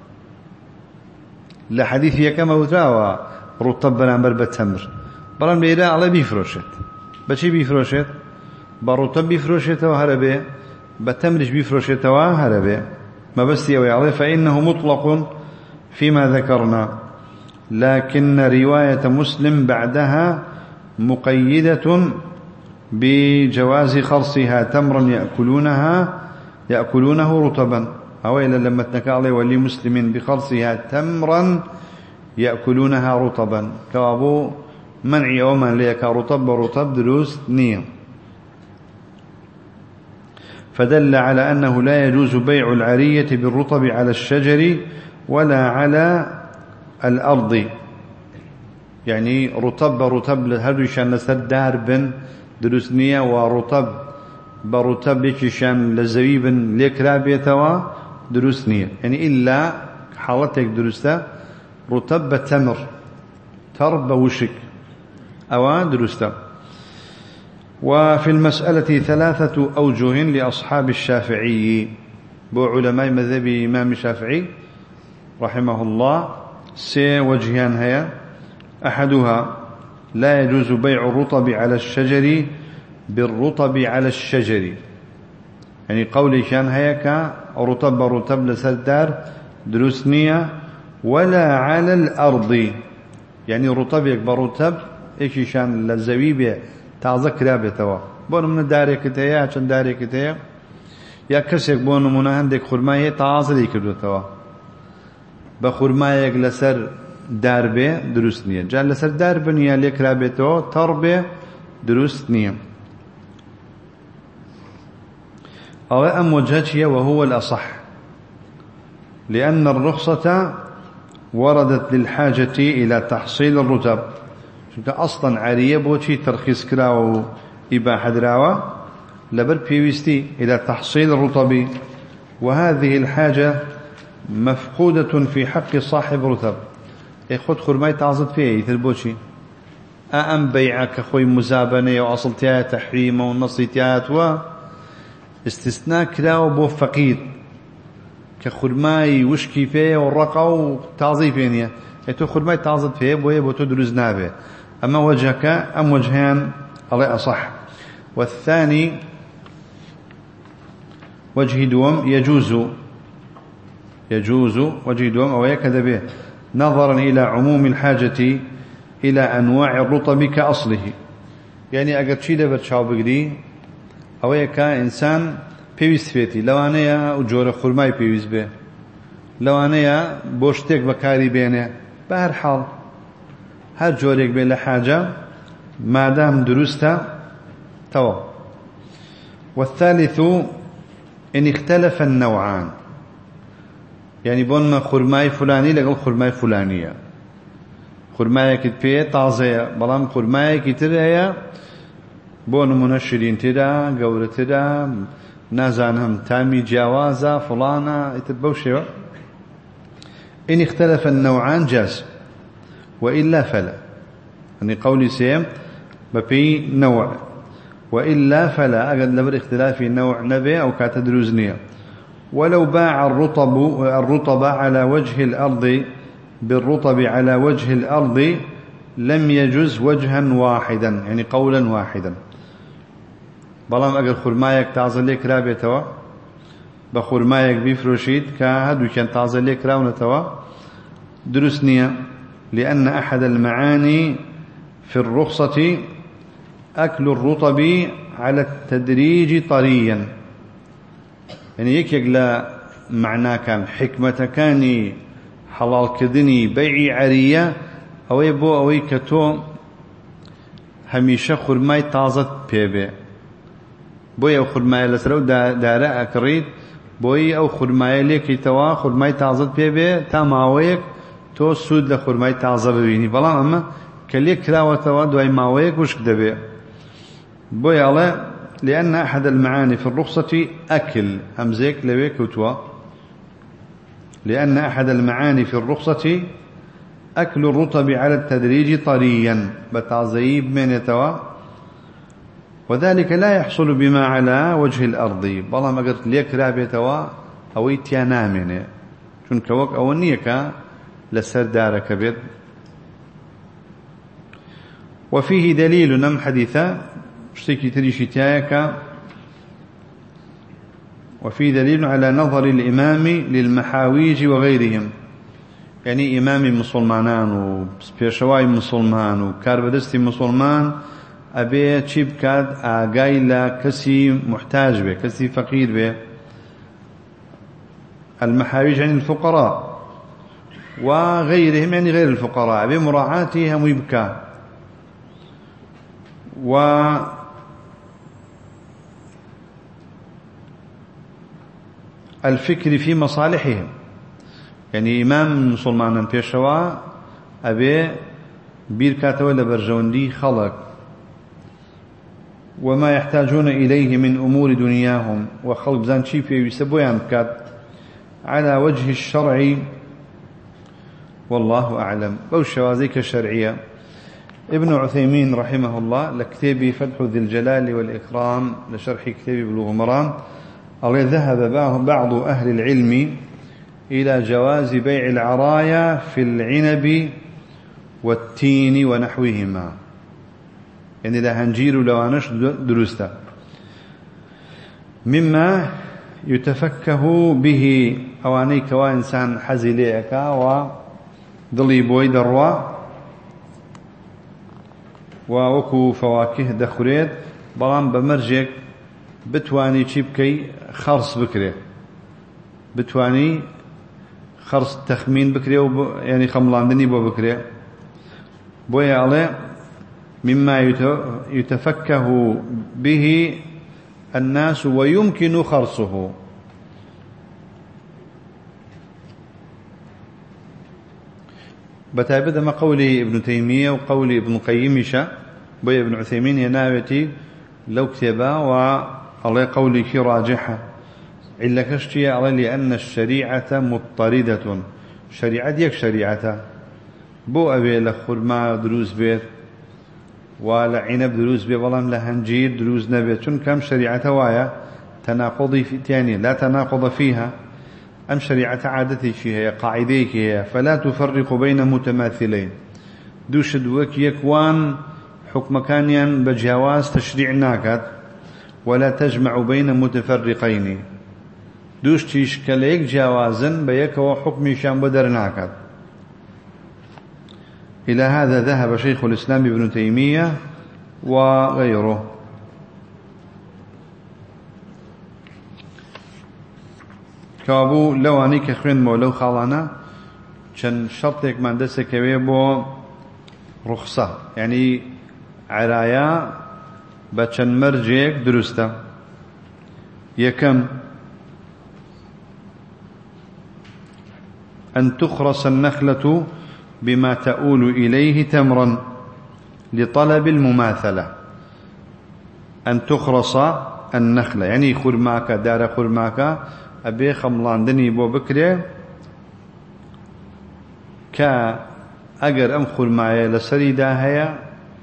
[SPEAKER 1] لحديث يكما وتراوى رطب بران بربة تمر بران بيراء الله بيفروشت بشي بيفروشت برطب بيفروشت وهربه بتمرش بيفروشت وهربه ما بس يوي عليه، فإنه مطلق فيما ذكرنا، لكن رواية مسلم بعدها مقيدة بجواز خرصها تمرا يأكلونها يأكلونه رطبا، أو إلا لما تنكالي ولي مسلم بخرصها تمرا يأكلونها رطبا كابو منعي ومن ليك رطب رطب دروس نية. فدل على أنه لا يجوز بيع العرية بالرطب على الشجر ولا على الأرض، يعني رطب رطب لهذا لسد دارب دروس نية، ورطب برطب يكشان لزبيب لكرابيتوا دروس نية، يعني إلا حالتك درسته رطب تمر ترب وشك أو درسته. وفي المسألة ثلاثة أوجه لأصحاب الشافعي، بو علماء مذهب إمام الشافعي رحمه الله، سي وجهان هيا. أحدها لا يجوز بيع الرطب على الشجر بالرطب على الشجر، يعني قولي كان هيك رطب رطب لسردار دروسنية، ولا على الأرض، يعني رطب يكبر رطب إيشي شان للزبيب تازه كرابتوا بون من دارك تيا عشان دارك تيا يا كسك بون من عندك خرمايه تازه ليكردتوا بخرمايه لسر داربه درست نيه، جال لسر داربنيه لكرابتوا تربه درست نيه. أو أم وجهتي وهو الأصح، لأن الرخصة وردت للحاجة إلى تحصيل الرطب، أصلا عارية بوشي ترخيص كراو إباحة دراوة لبر بيوستي إلى تحصيل الرطب، وهذه الحاجة مفقودة في حق صاحب رطب. يخد خرماي تعزد فيه يثل بوشي أأم بيعك خوي مزابنة وأصلتها تحريم ونصيتها و استثناء كراو بو فقير كخرماي وشكي فيه والرقا وتعزي فينيه يتو خرماي تعزد فيه بويه بوتو دروز نابه. أما وجهك أم وجهان الله أصح. والثاني وجه دوم يجوز يجوز وجه دوم أو يكد به نظرا إلى عموم الحاجة إلى أنواع الرطب كأصله، يعني أقد شي لبت شاو بقدي أو يكا إنسان بيويست فيتي لوانيا وجور خرماي بيويست به لوانيا بوشتك بكاري بينه بهر حال هر جوريك بلا حاجة ما دام درستا توا. والثالث إن اختلف النوعان، يعني بون خرماي فلاني لقل خرماي فلانية، خرماي كتبه طازية بلام خرماي كتبه بون منشرين تدا قورة تدا نازانهم تامي جوازة فلانا يتبوشي. إن اختلف النوعان جاز، وإلا فلا، يعني قولي سيم بفي نوع وإلا فلا أقد لبر اختلاف نوع نبي أو كاتدروزنية. ولو باع الرطب الرطب على وجه الأرض بالرطب على وجه الأرض لم يجز وجها واحدا، يعني قولا واحدا. بلام أقل خرمايك تعزل لك رابطوا بخرمايك بيفروشيد كهدو كان تعزل لك راونتوا درسنية، لأن أحد المعاني في الرخصة أكل الرطب على التدريج طريا، يعني يكيق لا معنى كان حكمة كاني حلال كذني بيع عرية أو يبو أو يكتو هميشه خرماي تازت بيبه بوي أو خرماي لسرو دارا أكريد بوي أو خرماي ليكي توا خرماي تازت بيبه تاماويك تو سود لخرماي تازه ببيني. بلان أما كليك كراوة دواي ماويك وش كدبه بوي الله، لأن أحد المعاني في الرخصة أكل همزيك لويك وتوا، لأن أحد المعاني في الرخصة أكل الرطب على التدريج طريا بتعزيب من يتوا، وذلك لا يحصل بما على وجه الأرض. بلا ما قلت ليك رابي توا أو يتيانا منه شنك وك أو نيكا لسر دارك بيت. وفيه دليل نم حديثا اشتكي تريشي تايكا، وفيه دليل على نظر الإمام للمحاويج وغيرهم، يعني إمامي مسلمانان وبيشواي مسلمان وكاربدستي مسلمان أبي تشيب كاد آقايلا كسي محتاج به كسي فقير به المحاويج عن الفقراء وغيرهم يعني غير الفقراء أبي مراعاتهم ويبكى والفكر في مصالحهم يعني إمام مسلمان بيشوا أبي بير كاتوا لبرجوندي خلق وما يحتاجون إليه من أمور دنياهم وخلق بزان شي في يسبويان بكات على وجه الشرع والله أعلم بوشوازيك الشرعية. ابن عثيمين رحمه الله لكتابي فتح ذي الجلال والإكرام لشرح كتابي بلوغ المرام قال ذهب بعض أهل العلم إلى جواز بيع العرايا في العنب والتين ونحوهما يعني لا هنجير لوانش درستا مما يتفكه به أواني كوا إنسان حزليك وضلي بوي دروا ووكو فواكه دخريت بلان بمرجك بتواني تشيبكي خرص بكري بتواني خرص تخمين بكري وب... يعني خملاندني بو بكري بويا عليه مما يتفكه به الناس ويمكن خرصه بتابد ما قوله ابن تيمية وقول ابن قيم شاء بويا ابن عثيمين يناوتي لو كتبا والله قولي كي راجحة إلا كشتي على لأن الشريعة مضطردة شريعة ديك شريعة بو أبي لخرما دروز بيت ولا عنب دروز بيت والله لهنجير دروز نبيت شن كم شريعة وايا تناقضي في تاني لا تناقض فيها أم شريعة عادتي فيها قاعديك هي فلا تفرق بين متماثلين دوش دوك يكوان حكم كانيا بجواز تشريع ناكت ولا تجمع بين متفرقين دوش تشكليك جوازا بيك وحكم شام بدر ناكت. إلى هذا ذهب شيخ الإسلام ابن تيمية وغيره. كابو لو أنيك خوين مولو خالانا چن شرطك من دسك بو رخصة يعني عرايا بچن مرجيك درسته يكم أن تخرص النخلة بما تؤول إليه تمرا لطلب المماثلة أن تخرص النخلة يعني خرماك دار خرماك أبي خملاندني بو بكري كا أجر أم خرمايا لسريدا هيا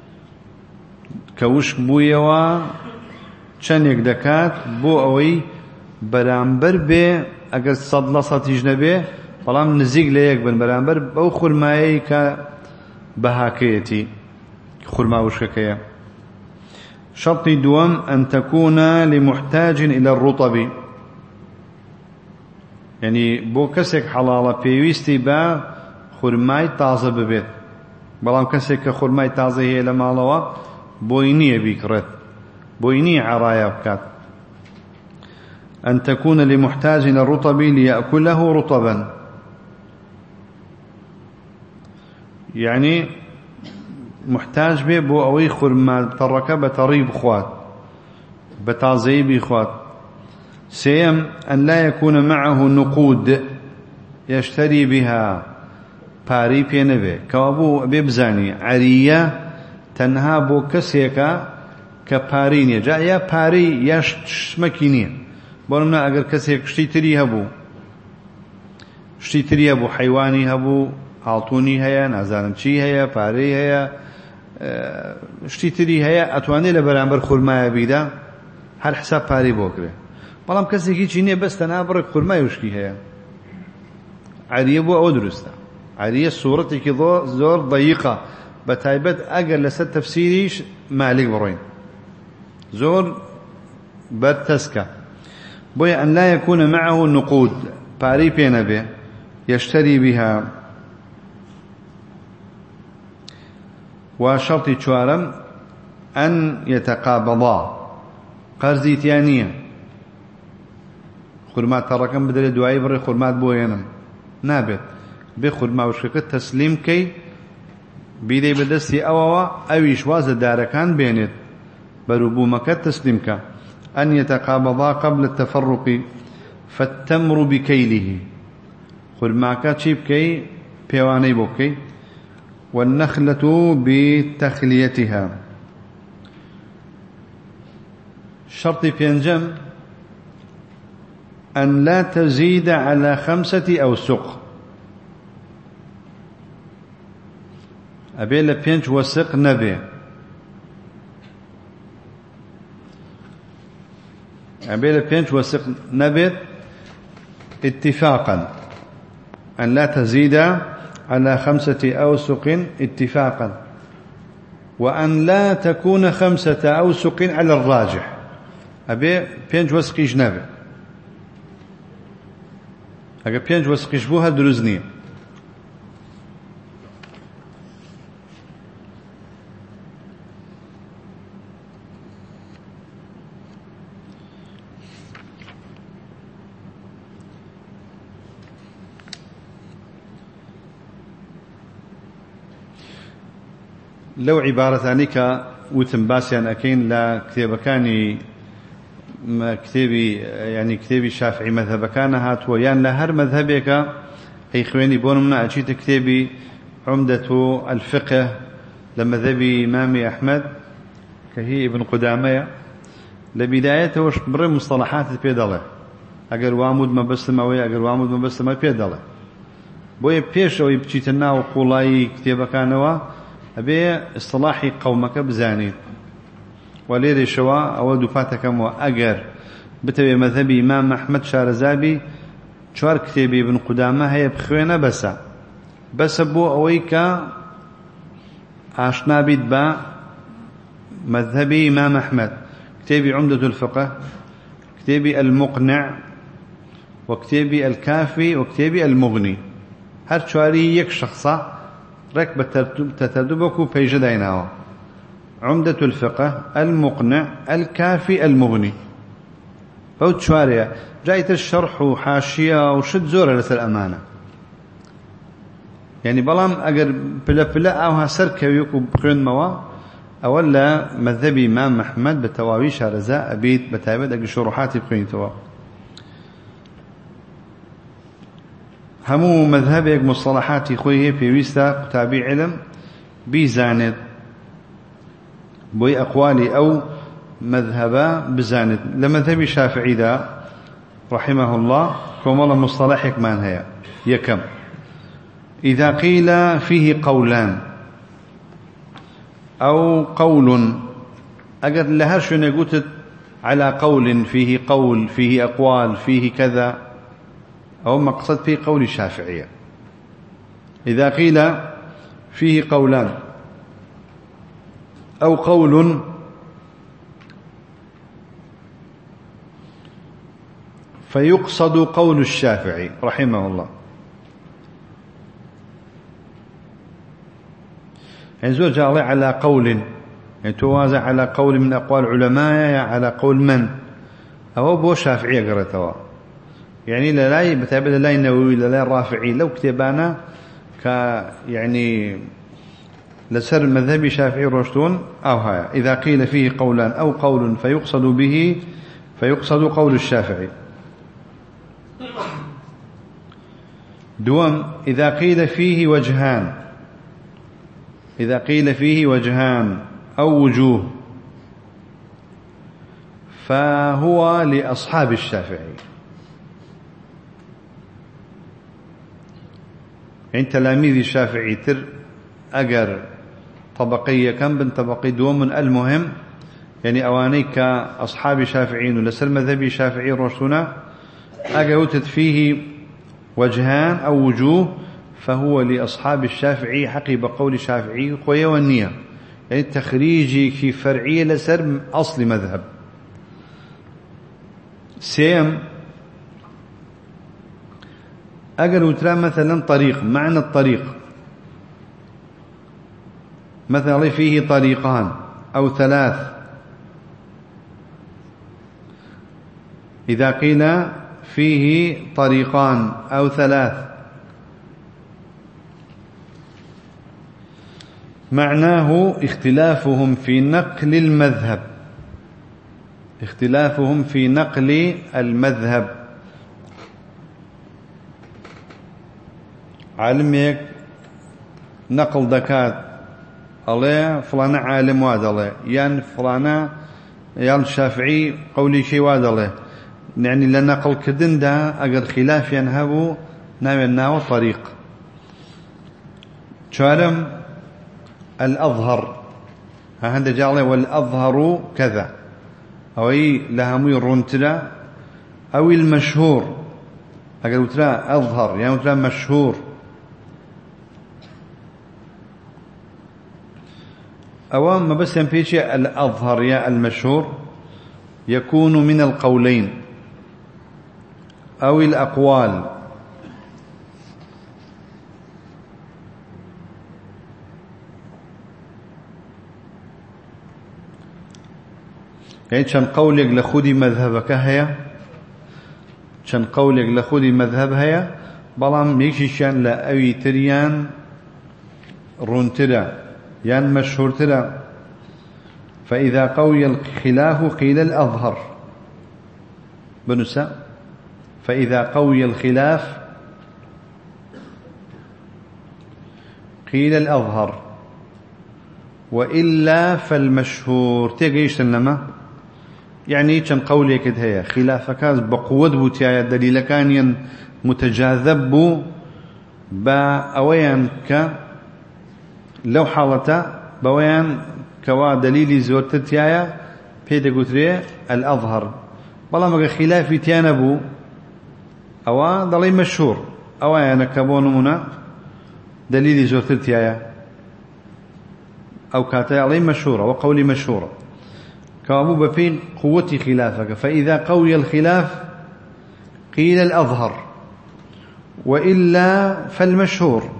[SPEAKER 1] كوشك بويوا چنك دكات بو اوي برامبر بي اگر صد لصة يجنبه فلام نزيق ليك بن برامبر بو خرمايا كا بهاكيتي خرما وشككيا. شرط دوام أن تكون لمحتاج إلى الرطب يعني بو كسك حلالة بيويستي با خرماي تازة ببيت بلام كسك خرماي تازة هي لمالوا بوينية بيكرت بوينية عرايا بكات. أن تكون لمحتاج إلى الرطب ليأكله رطبا يعني محتاج به بو أوي خرما ترك بتريب خوات بتعزيب خوات. سيم أن لا يكون معه نقود يشتري بها باري بينبه كوابو بيبزاني عرية تنها بو كسيكا كبارينيا جاء يا باري يا شمكينيا بولنا اگر كسيك شتي تري هبو شتي تري هبو حيواني هبو عالطوني هيا نازانم چي هيا باري هيا شتي تري هيا اتواني لبرامبر خرمايا بيدا هر حساب باري بوكري بلام كسيكي چينيا بس تنابر خرمايا وشكي هيا عريه بو او درستا عريه صورتي كي زور ضيقة بتايبت أقل لسد تفسيريش مالك بروين زور بتسكة بوي أن لا يكون معه نقود باري بينبه يشتري بها وشرط چوارم أن يتقابضا قرزي تيانية خرمات تركم بدل دعاي بري خرمات بوينم نابت بخرما وشكت تسليم كي بيدي بدستي أواوا أويش واز داركان بينت بربو مكت تسليمك أن يتقابضا قبل التفرق فالتمر بكيله خرماكا تشيب كي بيواني بوكي والنخلة بتخليتها شرط بينجم أن لا تزيد على خمسة أوسق أبي لبينج وسق نبي أبي لبينج وسق نبي اتفاقا أن لا تزيد على خمسة أوسق اتفاقا وأن لا تكون خمسة أوسق على الراجح أبي بينج وسقي جنبه أجا بينج وسقي جبوها دروزنية لو عبارتاني كوتم باسيان أكين لا كتاب كاني كتابي يعني كتابي شافعي مذهب كان هات ويان لهر مذهبك أي خواني بونمنا أجيت كتابي عمدة الفقه لمذهبي إمام أحمد كهي ابن قدامة لبدايته وش بر مصطلحات بيدله أجر وامود ما بس ما ويا أجر وامود ما بس ما بيدله بوي بيش أو يبتشيتنا وقولاي كتاب كانوا أبي اصطلاحي قومك بزاني وليري شوا أو دفاتكم وأجر بتبي مذهبي إمام أحمد شارزابي شوار كتابي ابن قدامة هي بخوينا بس بس بو أويك عشنا بيت با مذهبي إمام أحمد كتابي عمدة الفقه كتابي المقنع وكتابي الكافي وكتابي المغني هر شواري يك شخصة ركب تتدبك بيجديناه عمدة الفقه المقنع الكافي المغني فوت شوارع جايت الشرح وحاشية وشد زورة للأمانة يعني بلام أجر بلا بلا أو هسر كيوكو بخين موا أولا مذهبي إمام أحمد بتواويش رزاء بيت بتايبد أجر شروحاتي بخين توا همو مذهبك مصطلحاتي خويه في ويستا كتابي علم بيزاند بوي أقوالي أو مذهبا بزاند لمذهبي شافعي ذا رحمه الله كمال مصطلحك من هي يكم إذا قيل فيه قولان أو قول أجد لهرش نقول على قول فيه قول فيه أقوال فيه كذا أو مقصد في قول الشافعية إذا قيل فيه قولان أو قول فيقصد قول الشافعي رحمه الله يعني زوج جاء على قول يعني توازع على قول من أقوال علماء على قول من أو بو شافعي قرأتوا يعني لا بتابع لا النووي لا الرافعي لو كتبانا ك يعني لسر مذهبي شافعي رشدون أو هاي إذا قيل فيه قولان أو قول فيقصد به فيقصد قول الشافعي دوم إذا قيل فيه وجهان إذا قيل فيه وجهان أو وجوه فهو لأصحاب الشافعي يعني تلاميذ الشافعي تر أجر طبقية كم بن طبقي دوم المهم يعني أوانيك أصحاب الشافعين ولسل مذهبي الشافعي رسولنا أجوتت فيه وجهان أو وجوه فهو لأصحاب الشافعي حقيب قول الشافعي خويا والنية يعني تخريجي في فرعية لسر أصل مذهب سيم أجر وترى مثلا طريق معنى الطريق مثلا فيه طريقان أو ثلاث. إذا قيل فيه طريقان أو ثلاث معناه اختلافهم في نقل المذهب، اختلافهم في نقل المذهب. علمك نقل دكات الله فلان عالم واد الله، يعني فلان يعني الشافعي قولي شيء واد الله، يعني لنقل كدن ده أجر خلاف ينهبوا ناوي الناو طريق. شارم الأظهر هذا جعله والأظهر كذا، أو أي لهمي الرنتلا أو المشهور، أجر وترى أظهر يعني وترى مشهور. أوام ما بس ينفيشي الأظهر يا المشهور يكون من القولين أو الأقوال، يعني شن قولك لخودي مذهبك هيا، شن قولك لخودي مذهب هيا، بلام ميكشي شان لا أوي تريان رونتلا يان مشهور تلا. فإذا قوي الخلاف قيل الأظهر بنسا، فإذا قوي الخلاف قيل الأظهر وإلا فالمشهور. تيجيش لما يعني كان قولي كده هي خلافك بقوة بوتيا دليل كان متجاذب بأويان ك لو حالتا بويان كوا دليل زورتتيا بيدا قتري الأظهر. بلا ما خلافي تيانبو أو دليل مشهور أو أنا كبون منا دليل زورتتيا أو كاتا علي مشهورة وقولي مشهورة كابو بفين قوة خلافك. فإذا قوي الخلاف قيل الأظهر وإلا فالمشهور.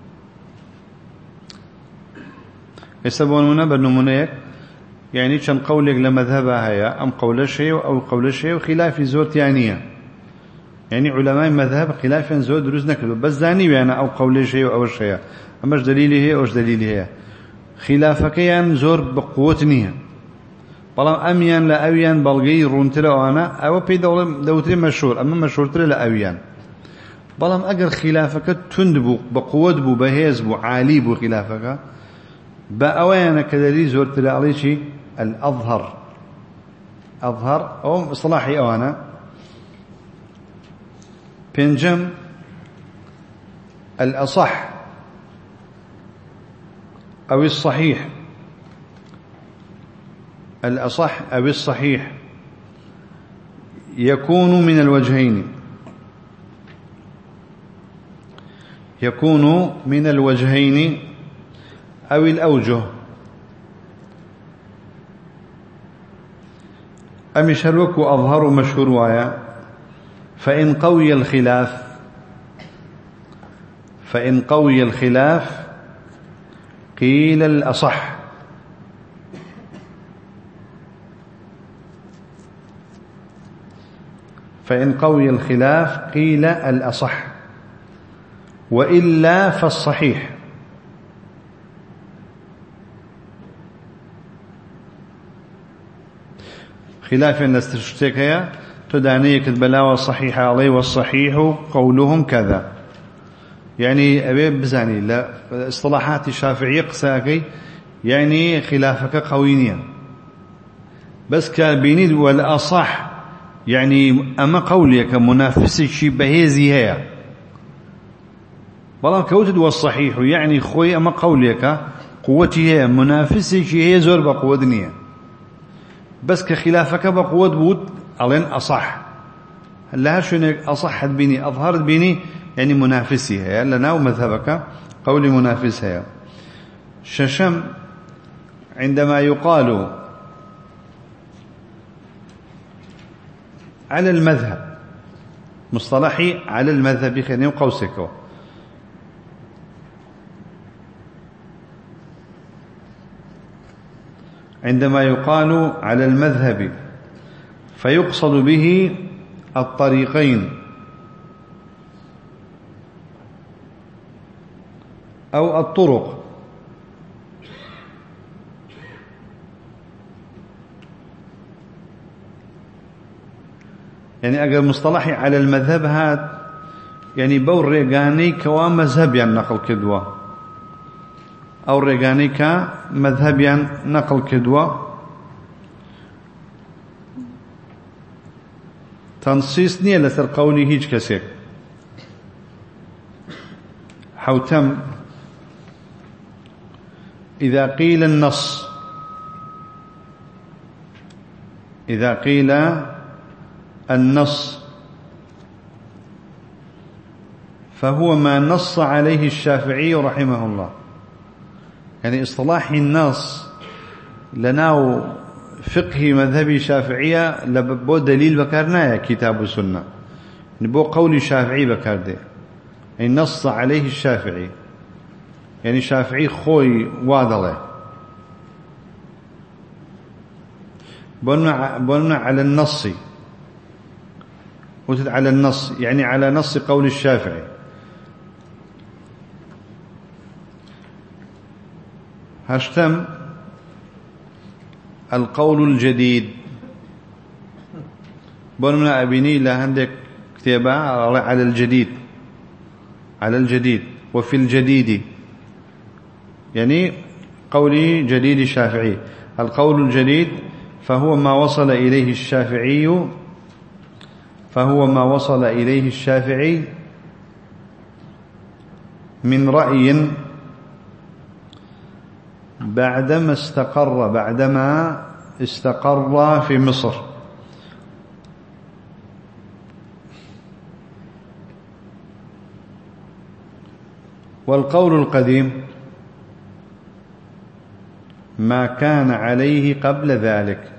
[SPEAKER 1] يسبون منا بالنمونيك يعني كان قولك لمذهبها هي أم قول شيء أو قول شيء وخلاف زور تيانية، يعني علماء مذهب خلاف زور دروز نكتب بس زاني يعني أو قول شيء أو شيء أمش دليله أوش دليله خلافك يعني زور بقوة نية. بلام أميان لا أويان بلغي رونتلا وأنا أو بي دوتري مشهور أما مشهور ترى لا أويان. بلام أجر خلافك تندبو بقوة بو بهيز بو عالي بو خلافك بأويان كدليل زور ترى عليه شيء الأظهر. أظهر أو صلاحي أوانا بنجم الأصح أو الصحيح. الأصح أو الصحيح يكون من الوجهين، يكون من الوجهين أو الأوجه. أم شروك أظهر مشهور وايا. فإن قوي الخلاف فإن قوي الخلاف قيل الأصح، فإن قوي الخلاف قيل الأصح وإلا فالصحيح. خلاف الناس تشتكي تدانيك البلاوة الصحيحة عليه والصحيح قولهم كذا، يعني أبي بزاني لا اصطلاحات الشافعية قساكي يعني خلافك قوينيا بس كابيني والأصح يعني أما قولك منافسك شي بهيزي هي بلا كوتد والصحيح يعني خوي أما قولك قوتي هي منافسك هي زور بقوة دنيا بس كخلافك بقوة بود ألين أصح. لا شنو أصحت بيني أظهرت بيني يعني منافسي هي لنا ومذهبك قولي منافس هي. ششم عندما يقال على المذهب مصطلحي على المذهب خليني وقوسك عندما يقال على المذهب فيقصد به الطريقين أو الطرق. يعني أجل مصطلحي على المذهب هات يعني بو ريغاني كوا مذهب يعني نقل كدوة أو ريغاني كمذهب يعني نقل كدوة تنصيص نية لسر قولي هيج كسيك حوتم إذا قيل النص إذا قيل النص فهو ما نص عليه الشافعي رحمه الله. يعني اصطلاح النص لناو فقه مذهبي شافعية لبو دليل بكارنا كتاب السنة نبو قول الشافعي بكارده يعني نص عليه الشافعي يعني شافعي خوي واضله بنى على النص وتد على النص يعني على نص قول الشافعي. هشتم القول الجديد بنى أبيني لهندك كتابة على الجديد على الجديد وفي الجديد يعني قولي جديد الشافعي. القول الجديد فهو ما وصل إليه الشافعي فهو ما وصل إليه الشافعي من رأي بعدما استقر بعدما استقر في مصر. والقول القديم ما كان عليه قبل ذلك.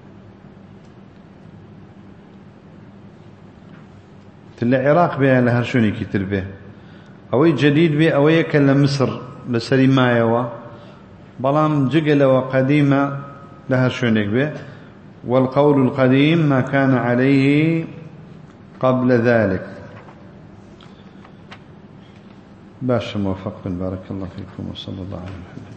[SPEAKER 1] العراق بها لها شوني كتر به أوي جديد به أوي يكلم مصر بسري ما يوا بلام جقل وقديمة لها شوني به. والقول القديم ما كان عليه قبل ذلك. باش موفق بارك الله فيكم وصلى الله عليه وسلم.